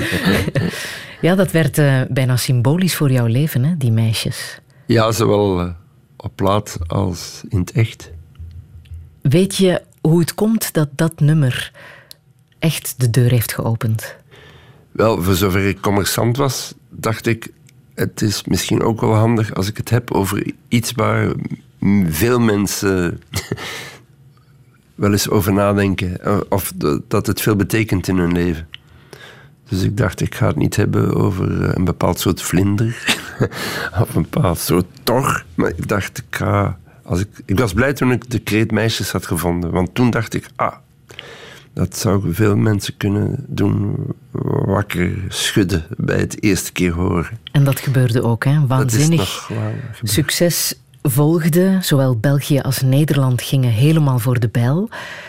Ja, dat werd uh, bijna symbolisch voor jouw leven, hè, die meisjes. Ja, zowel uh, op plaat als in het echt. Weet je hoe het komt dat dat nummer echt de deur heeft geopend? Wel, voor zover ik commerçant was, dacht ik... Het is misschien ook wel handig als ik het heb over iets waar veel mensen wel eens over nadenken. Of dat het veel betekent in hun leven. Dus ik dacht, ik ga het niet hebben over een bepaald soort vlinder. Of een bepaald soort tor. Maar ik dacht, ik ga... Als ik, ik was blij toen ik de kreet meisjes had gevonden. Want toen dacht ik, ah... Dat zou veel mensen kunnen doen wakker schudden bij het eerste keer horen. En dat gebeurde ook, hè? Waanzinnig succes volgde. Zowel België als Nederland gingen helemaal voor de bijl.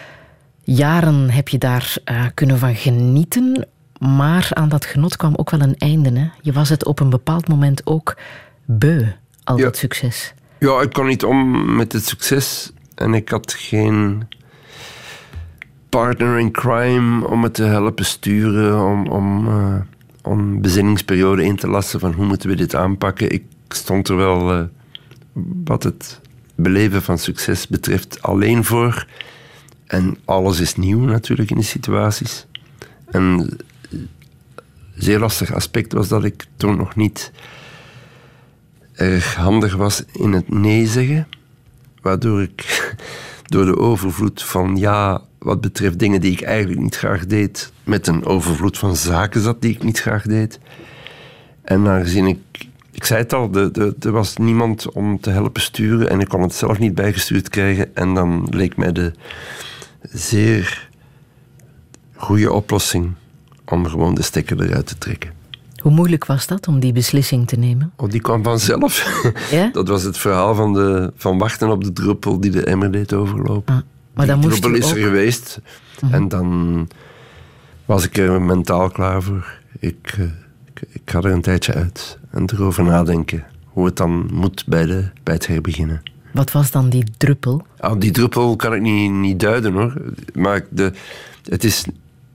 Jaren heb je daar uh, kunnen van genieten. Maar aan dat genot kwam ook wel een einde. Hè? Je was het op een bepaald moment ook beu, al ja. dat succes. Ja, ik kon niet om met het succes. En ik had geen... partner in crime om het te helpen sturen, om, om, uh, om bezinningsperiode in te lassen van hoe moeten we dit aanpakken. Ik stond er wel, uh, wat het beleven van succes betreft, alleen voor. En alles is nieuw natuurlijk in de situaties. En zeer lastig aspect was dat ik toen nog niet erg handig was in het nee zeggen. Waardoor ik door de overvloed van ja, wat betreft dingen die ik eigenlijk niet graag deed, met een overvloed van zaken zat die ik niet graag deed. En aangezien ik, ik zei het al, de, de, er was niemand om te helpen sturen en ik kon het zelf niet bijgestuurd krijgen. En dan leek mij de zeer goede oplossing om gewoon de stekker eruit te trekken. Hoe moeilijk was dat om die beslissing te nemen? Oh, die kwam vanzelf. Ja? Dat was het verhaal van, de, van wachten op de druppel die de emmer deed overlopen. Ah, maar dan die moest druppel is ook... er geweest. Mm-hmm. En dan was ik er mentaal klaar voor. Ik, uh, ik, ik ga er een tijdje uit en erover nadenken hoe het dan moet bij, de, bij het herbeginnen. Wat was dan die druppel? Ah, die druppel kan ik niet, niet duiden, hoor. Maar de, het is...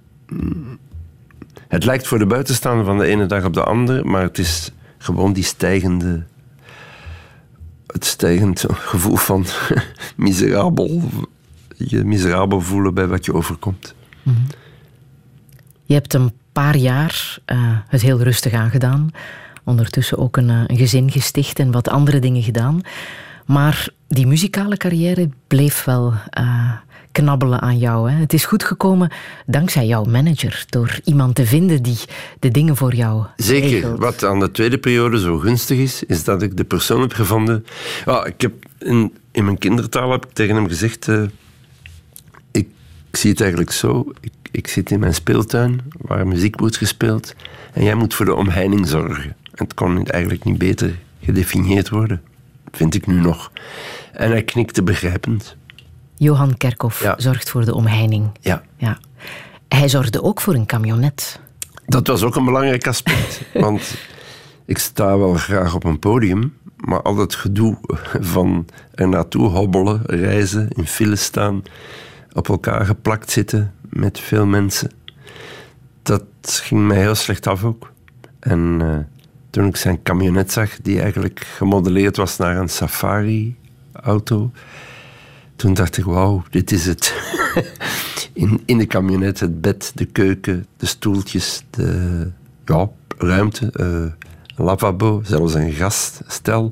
Het lijkt voor de buitenstaander van de ene dag op de andere, maar het is gewoon die stijgende... Het stijgend gevoel van miserabel... Je miserabel voelen bij wat je overkomt. Mm-hmm. Je hebt een paar jaar uh, het heel rustig aangedaan. Ondertussen ook een, uh, een gezin gesticht en wat andere dingen gedaan. Maar die muzikale carrière bleef wel uh, knabbelen aan jou. Hè? Het is goed gekomen dankzij jouw manager. Door iemand te vinden die de dingen voor jou Zeker. regelt. Wat aan de tweede periode zo gunstig is, is dat ik de persoon heb gevonden... Ja, ik heb in, in mijn kindertaal heb ik tegen hem gezegd... Uh, ik, ik zie het eigenlijk zo. Ik, ik zit in mijn speeltuin, waar muziek wordt gespeeld. En jij moet voor de omheining zorgen. Het kon eigenlijk niet beter gedefinieerd worden. Vind ik nu nog. En hij knikte begrijpend. Johan Kerkhoff ja. zorgt voor de omheining. Ja. ja. Hij zorgde ook voor een camionet. Dat was ook een belangrijk aspect. Want ik sta wel graag op een podium, maar al dat gedoe van er naartoe hobbelen, reizen, in files staan, op elkaar geplakt zitten met veel mensen, dat ging mij heel slecht af ook. En uh, toen ik zijn camionet zag, die eigenlijk gemodelleerd was naar een safari-auto, toen dacht ik, wauw, dit is het. in, in de camionet, het bed, de keuken, de stoeltjes, de ja, ruimte, uh, een lavabo, zelfs een gaststel.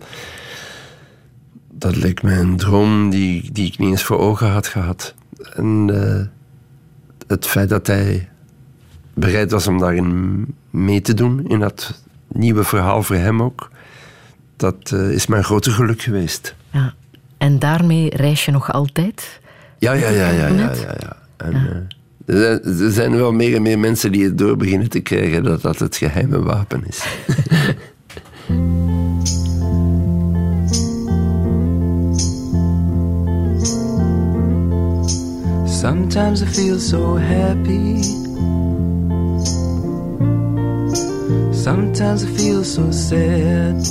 Dat leek mij een droom die, die ik niet eens voor ogen had gehad. En uh, het feit dat hij bereid was om daarin mee te doen, in dat nieuwe verhaal voor hem ook, dat uh, is mijn grote geluk geweest. Ja. En daarmee reis je nog altijd? Ja, ja, ja, ja, ja, ja, ja. En, ja. Uh, er zijn wel meer en meer mensen die het door beginnen te krijgen dat dat het geheime wapen is. Sometimes I feel so happy. Sometimes I feel so sad.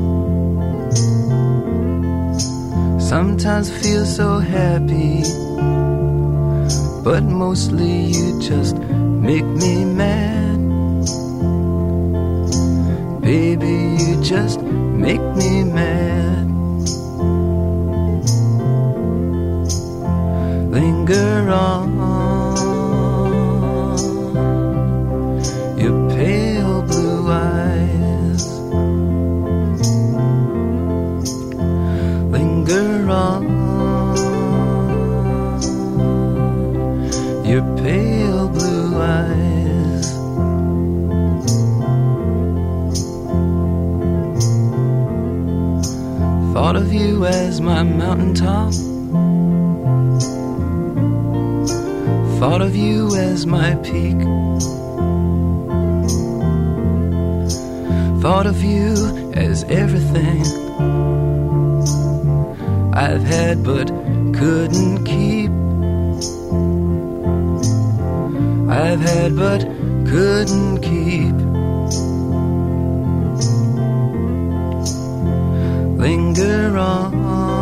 Sometimes I feel so happy, but mostly you just make me mad. Baby, you just make me mad. Linger on, your pale blue eyes. Linger on, your pale blue eyes. Thought of you as my mountaintop. Thought of you as my peak. Thought of you as everything I've had but couldn't keep. I've had but couldn't keep. Linger on,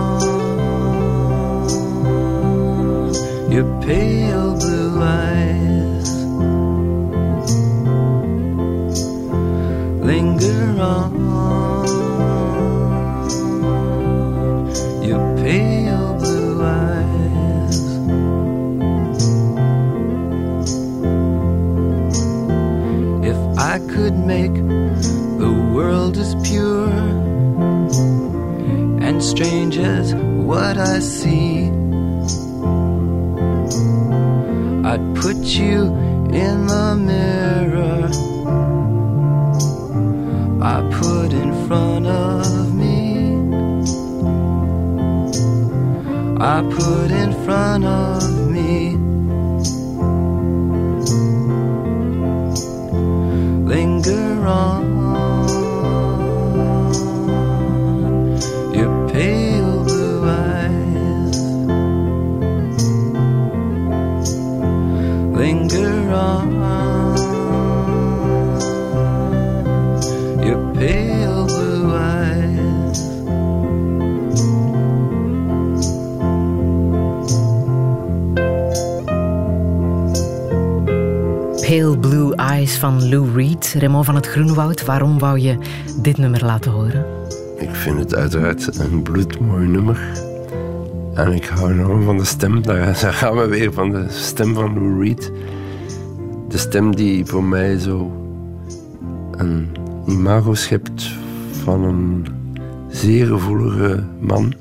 your pale blue eyes. Linger on, your pale blue eyes. If I would make the world as pure and strange as what I see. I'd put you in the mirror I put in front of me. I put in front of me. Linger on, your pale blue eyes. Linger on, your pale blue eyes. Pale Blue Eyes van Lou Reed. Raymond van het Groenwoud, waarom wou je dit nummer laten horen? Ik vind het uiteraard een bloedmooi nummer. En ik hou enorm van de stem. Daar gaan we weer van de stem van Lou Reed. De stem die voor mij zo een imago schept van een zeer gevoelige man.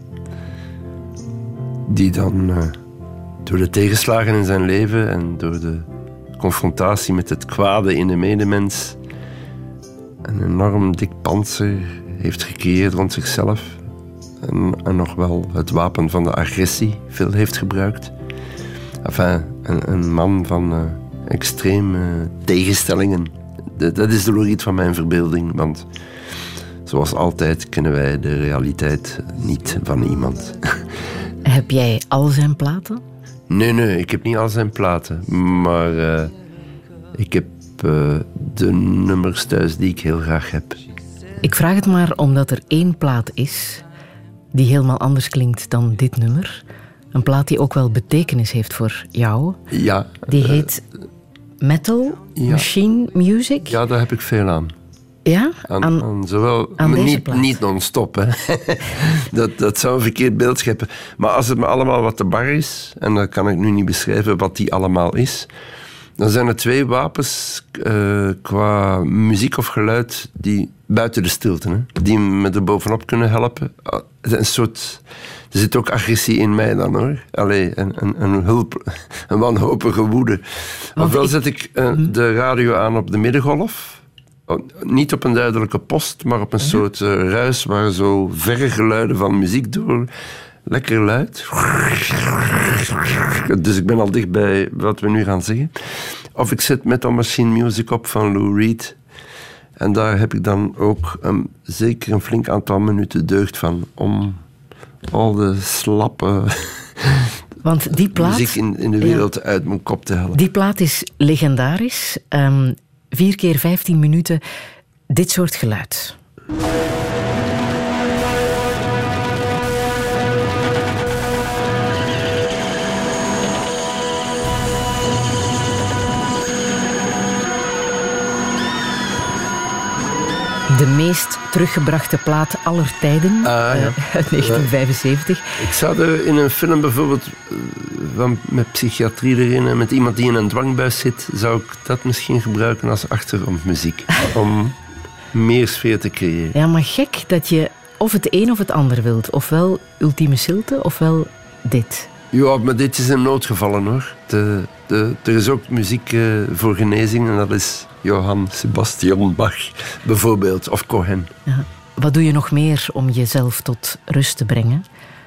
Die dan uh, door de tegenslagen in zijn leven en door de confrontatie met het kwade in de medemens een enorm dik pantser heeft gecreëerd rond zichzelf en, en nog wel het wapen van de agressie veel heeft gebruikt. Enfin, een, een man van uh, extreme tegenstellingen. De, dat is de logiet van mijn verbeelding, want zoals altijd kennen wij de realiteit niet van iemand. Heb jij al zijn platen? Nee, nee, ik heb niet al zijn platen. Maar uh, ik heb uh, de nummers thuis die ik heel graag heb. Ik vraag het maar omdat er één plaat is die helemaal anders klinkt dan dit nummer. Een plaat die ook wel betekenis heeft voor jou. Ja. Die heet uh, Metal ja. Machine Music. Ja, daar heb ik veel aan. Ja? Aan, aan, aan zowel, aan deze niet, plaat? niet non-stop, hè. dat, dat zou een verkeerd beeld scheppen. Maar als het me allemaal wat te bar is, en dan kan ik nu niet beschrijven wat die allemaal is, dan zijn er twee wapens uh, qua muziek of geluid die buiten de stilte, hè, die me er bovenop kunnen helpen. Een soort, er zit ook agressie in mij dan, hoor. Allee, een, een, een, hulp, een wanhopige woede. Ofwel zet ik uh, de radio aan op de middengolf. Niet op een duidelijke post, maar op een mm-hmm. soort uh, ruis waar zo verre geluiden van muziek door. Lekker luid. Dus ik ben al dicht bij wat we nu gaan zeggen. Of ik zet Metal Machine Music op van Lou Reed. En daar heb ik dan ook um, zeker een flink aantal minuten deugd van om al de slappe Want die plaat, muziek in, in de wereld ja, uit mijn kop te halen. Die plaat is legendarisch. Um, Vier keer vijftien minuten, dit soort geluid. De meest teruggebrachte plaat aller tijden, ah, ja. uh, uit negentien vijfenzeventig. Ik zou er in een film bijvoorbeeld van, met psychiatrie erin en met iemand die in een dwangbuis zit, zou ik dat misschien gebruiken als achtergrondmuziek. Om meer sfeer te creëren. Ja, maar gek dat je of het een of het ander wilt. Ofwel ultieme stilte, ofwel dit. Ja, maar dit is een noodgevallen, hoor. De, de, er is ook muziek uh, voor genezing en dat is Johann Sebastian Bach, bijvoorbeeld, of Cohen. Ja. Wat doe je nog meer om jezelf tot rust te brengen?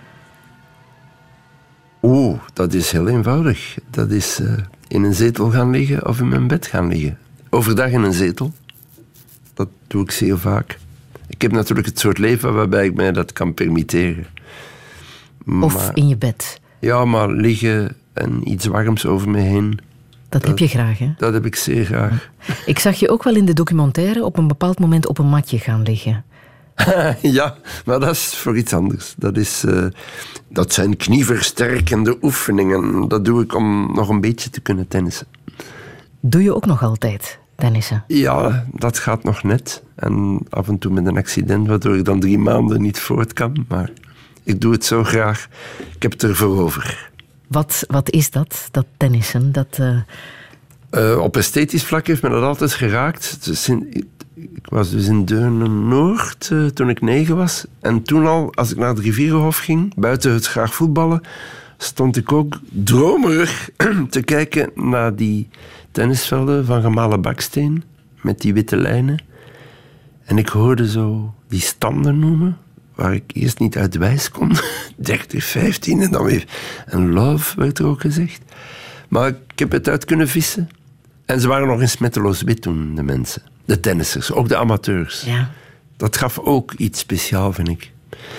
Oeh, dat is heel eenvoudig. Dat is uh, in een zetel gaan liggen of in mijn bed gaan liggen. Overdag in een zetel. Dat doe ik zeer vaak. Ik heb natuurlijk het soort leven waarbij ik mij dat kan permitteren. Of maar, in je bed. Ja, maar liggen en iets warms over me heen. Dat, dat heb je graag, hè? Dat heb ik zeer graag. Ik zag je ook wel in de documentaire op een bepaald moment op een matje gaan liggen. Ja, maar dat is voor iets anders. Dat, is, uh, dat zijn knieversterkende oefeningen. Dat doe ik om nog een beetje te kunnen tennissen. Doe je ook nog altijd tennissen? Ja, dat gaat nog net. En af en toe met een accident, waardoor ik dan drie maanden niet voort kan. Maar ik doe het zo graag. Ik heb het ervoor over. Wat, wat is dat, dat tennissen? Dat, uh, Uh, op esthetisch vlak heeft me dat altijd geraakt. Dus in, ik was dus in Deurne-Noord uh, toen ik negen was. En toen al, als ik naar het Rivierenhof ging, buiten het graag voetballen, stond ik ook dromerig te kijken naar die tennisvelden van gemalen baksteen met die witte lijnen. En ik hoorde zo die standen noemen, waar ik eerst niet uit wijs kon. dertig, vijftien en dan weer een love werd er ook gezegd. Maar ik heb het uit kunnen vissen. En ze waren nog in smetteloos wit toen, de mensen. De tennissers, ook de amateurs. Ja. Dat gaf ook iets speciaals, vind ik.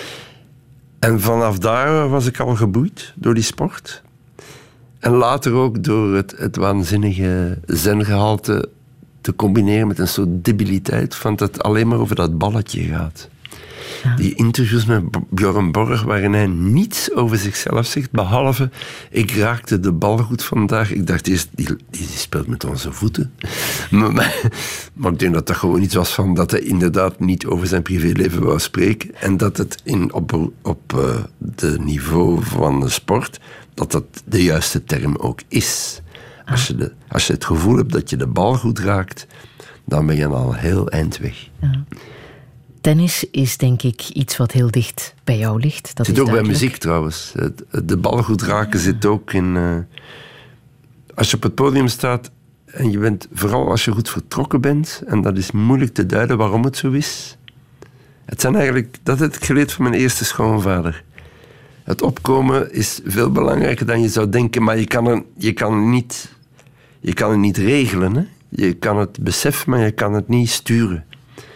En vanaf daar was ik al geboeid door die sport. En later ook door het, het waanzinnige zengehalte te combineren met een soort debiliteit, van dat het alleen maar over dat balletje gaat. Ja. Die interviews met Björn Borg, waarin hij niets over zichzelf zegt, behalve ik raakte de bal goed vandaag. Ik dacht eerst, die, die, die speelt met onze voeten. maar, maar, maar ik denk dat dat gewoon iets was van dat hij inderdaad niet over zijn privéleven wou spreken. En dat het in, op, op uh, de niveau van de sport, dat dat de juiste term ook is. Als je, de, als je het gevoel hebt dat je de bal goed raakt, dan ben je al heel eind weg. Ja. Tennis is denk ik iets wat heel dicht bij jou ligt. Dat zit is ook duidelijk. bij muziek trouwens. De bal goed raken ja. zit ook in... Uh, als je op het podium staat en je bent... Vooral als je goed vertrokken bent, en dat is moeilijk te duiden waarom het zo is. Het zijn eigenlijk... Dat heb ik geleerd van mijn eerste schoonvader. Het opkomen is veel belangrijker dan je zou denken, maar je kan, er, je kan, niet, je kan het niet regelen. Hè? Je kan het beseffen, maar je kan het niet sturen.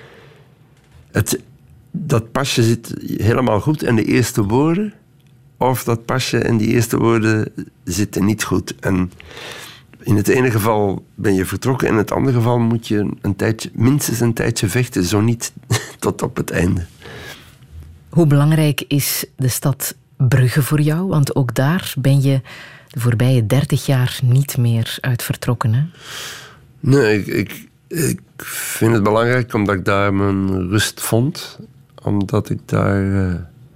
Het, dat pasje zit helemaal goed in de eerste woorden, of dat pasje en die eerste woorden zitten niet goed. En in het ene geval ben je vertrokken, in het andere geval moet je een tijdje, minstens een tijdje vechten, zo niet tot op het einde. Hoe belangrijk is de stad Brugge voor jou? Want ook daar ben je de voorbije dertig jaar niet meer uit vertrokken, hè? Nee, ik, ik, ik vind het belangrijk omdat ik daar mijn rust vond. Omdat ik daar uh,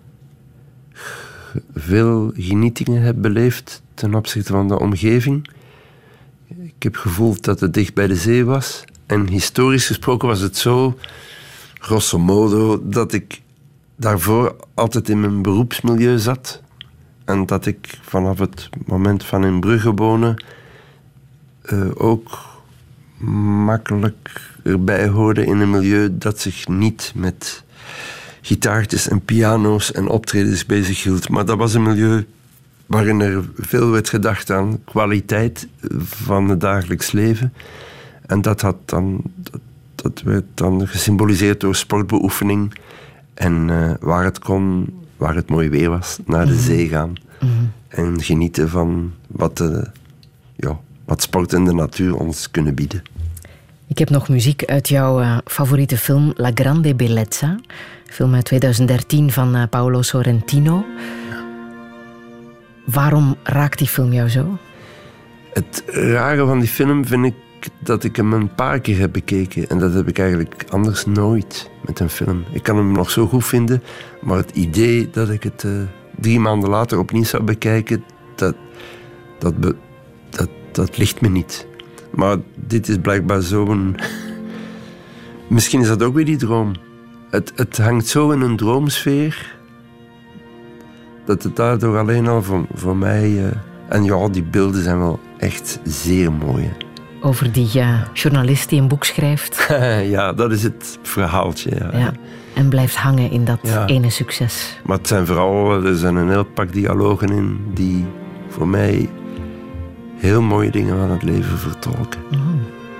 veel genietingen heb beleefd ten opzichte van de omgeving. Ik heb gevoeld dat het dicht bij de zee was. En historisch gesproken was het zo, grosso modo, dat ik daarvoor altijd in mijn beroepsmilieu zat. En dat ik vanaf het moment van in Brugge wonen uh, ook makkelijk erbij hoorde in een milieu dat zich niet met gitaartjes en piano's en optredens bezighield. Maar dat was een milieu waarin er veel werd gedacht aan kwaliteit van het dagelijks leven. En dat, had dan, dat, dat werd dan gesymboliseerd door sportbeoefening. En uh, waar het kon, waar het mooi weer was, naar de mm-hmm. zee gaan. Mm-hmm. En genieten van wat, de, ja, wat sport en de natuur ons kunnen bieden. Ik heb nog muziek uit jouw uh, favoriete film La Grande Bellezza. Film uit twintig dertien van uh, Paolo Sorrentino. Ja. Waarom raakt die film jou zo? Het rare van die film vind ik dat ik hem een paar keer heb bekeken. En dat heb ik eigenlijk anders nooit met een film. Ik kan hem nog zo goed vinden, maar het idee dat ik het uh, drie maanden later opnieuw zou bekijken, dat, dat, be, dat, dat ligt me niet. Maar dit is blijkbaar zo'n... Misschien is dat ook weer die droom. Het, het hangt zo in een droomsfeer dat het daardoor alleen al voor, voor mij... Uh, en ja, die beelden zijn wel echt zeer mooi. Hè. Over die ja, journalist die een boek schrijft. Ja, dat is het verhaaltje. Ja. Ja, en blijft hangen in dat ja. ene succes. Maar het zijn vooral, er zijn een heel pak dialogen in die voor mij heel mooie dingen van het leven vertolken. Mm.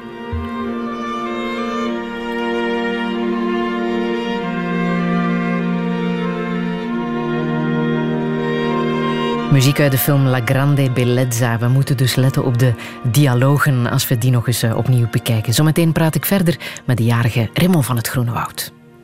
Muziek uit de film La Grande Bellezza. We moeten dus letten op de dialogen als we die nog eens opnieuw bekijken. Zometeen praat ik verder met de jarige Raymond van het Groene Woud.